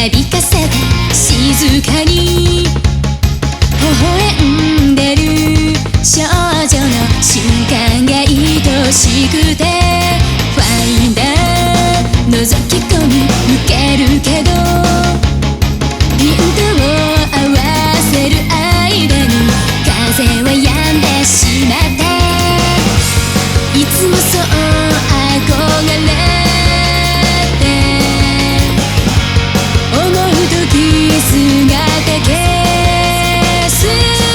なびかせて静かに微笑んでる少女の瞬間が愛しくてファインダー覗き込み抜けるけどピントを合わせる間に風は止んでしまったいつもそう憧れて思う時姿消す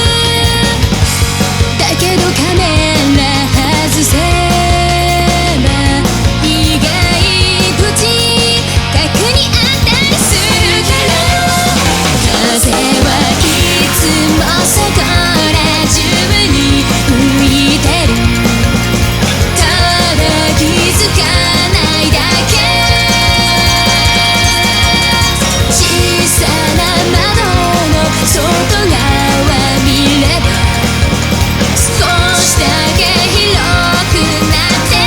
だけどカメラ外せば意外と近くにあったりするから風はいつもそこら中に吹いてるただ気づかないだけ小さな窓の外側見れば少しだけ広くなって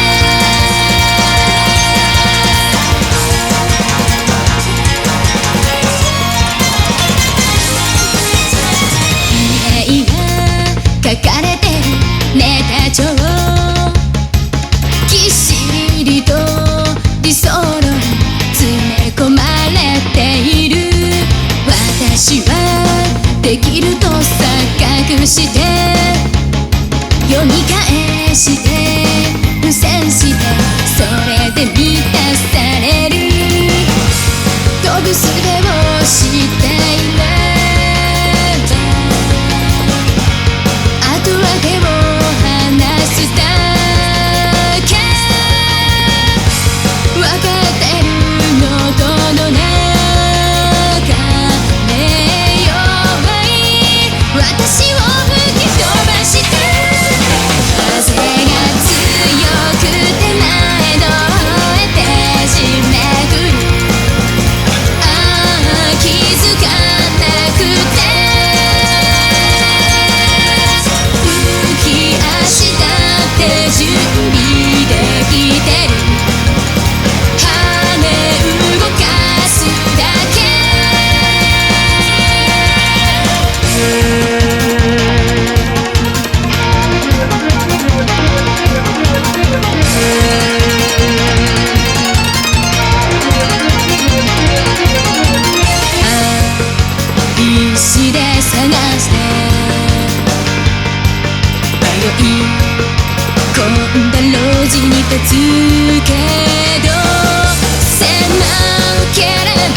意味が書かれてるネタ帳ぎっしりと理想論詰め込まれている私はできると錯覚して読み返して付箋してそれで満たされる飛ぶ術をしていればあとは手を離すだけ分かってる喉の中で弱い私を吹き飛ばして風が強くて前の方へ手締めくるああ気づかなくて浮き足だって準備できてる羽動かすだけ必死で探して迷い込んだ路地に立つけど狭けれ